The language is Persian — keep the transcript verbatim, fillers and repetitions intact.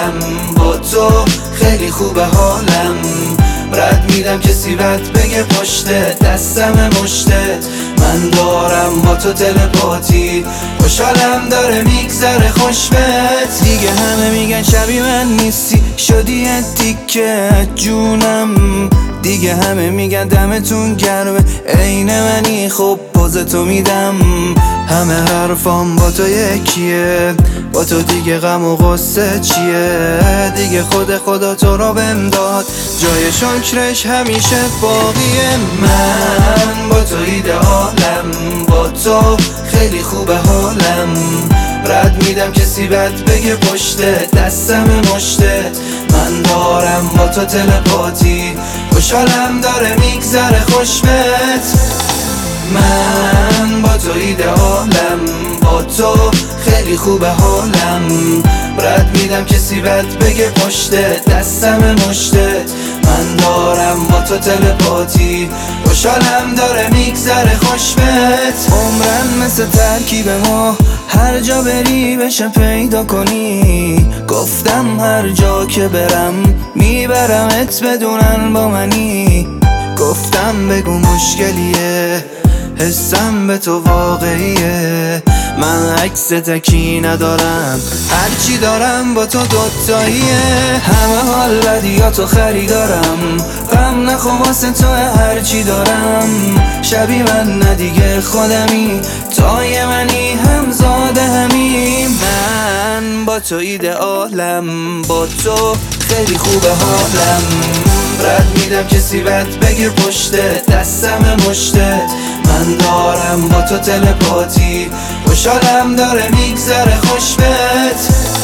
حالم با تو خیلی خوبه حالم رد میدم کسی بد بگه پشته دستم مشته من دارم با تو تلپاتی خوشحالم داره میگذره خوشبت دیگه همه میگن شبیه من نیستی شدی تیکه جونم دیگه همه میگن دمتون گرمه عین منی خب پوزتو میدم همه حرفام با تو یکیه با تو دیگه غم و غصه چیه دیگه خود خدا تو رو بهم داد جای شکرش همیشه باقیه من با تو ایدئالم با تو خیلی خوبه حالم رد میدم کسی بد بگه پشته دستم مشته من دارم با تو تلپاتی خوشحالم داره میگذره خوشبت من با تو ایدئالم با تو خیلی خوبه حالم رد میدم کسی بد بگه پشته دستم مشته من دارم با تو تلپاتی خوشحالم داره میگذره خوشبت عمرم مثل ترکیب ما هر جا بری بشه پیدا کنی گفتم هر جا که برم میبرمت بدونن با منی گفتم بگو مشکلیه حسم به تو واقعیه من عکس تکی ندارم هرچی دارم با تو دوتاییه همه حال بدیاتو خریدارم غم نخو واسه تو هرچی دارم شبیه من ندیگه خودمی تای منی همزاده همین من با تو ایدئالم با تو خیلی خوبه حالم رد میدم کسی بد بگه پشته دستم مشته من دارم با تو تلپاتی خوشحالم داره میگذره خوشبت